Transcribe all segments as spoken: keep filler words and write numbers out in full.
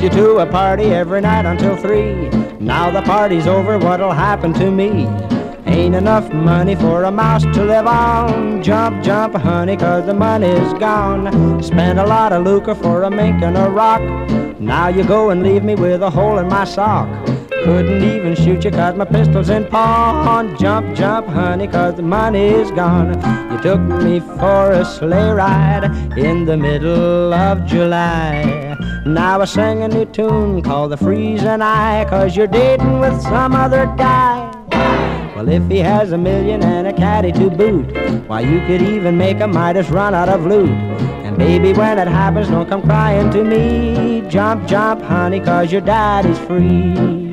you to a party every night until three. Now the party's over, what'll happen to me? Ain't enough money for a mouse to live on. Jump, jump, honey, 'cause the money's gone. Spent a lot of lucre for a mink and a rock. Now you go and leave me with a hole in my sock. Couldn't even shoot you 'cause my pistol's in pawn. Jump, jump, honey, 'cause the money's gone. You took me for a sleigh ride in the middle of July. Now I sing a new tune called The Freezing Eye, 'cause you're dating with some other guy. Well, if he has a million and a caddy to boot, why, you could even make a Midas run out of loot. And baby, when it happens, don't come crying to me. Jump, jump, honey, 'cause your daddy's free.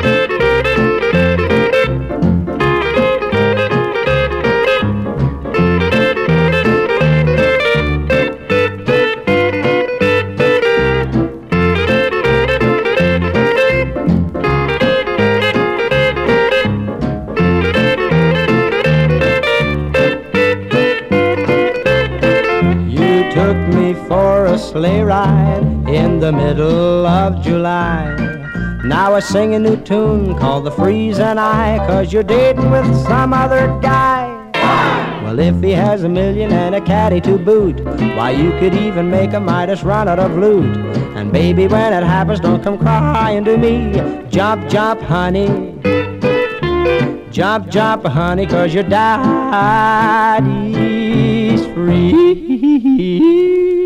Took me for a sleigh ride in the middle of July. Now I sing a new tune called The Freezing Eye, 'cause you're dating with some other guy. Well, if he has a million and a caddy to boot, why, you could even make a Midas run out of loot. And baby, when it happens, don't come crying to me. Jump, jump, honey. Jump, jump, honey, 'cause your daddy's free.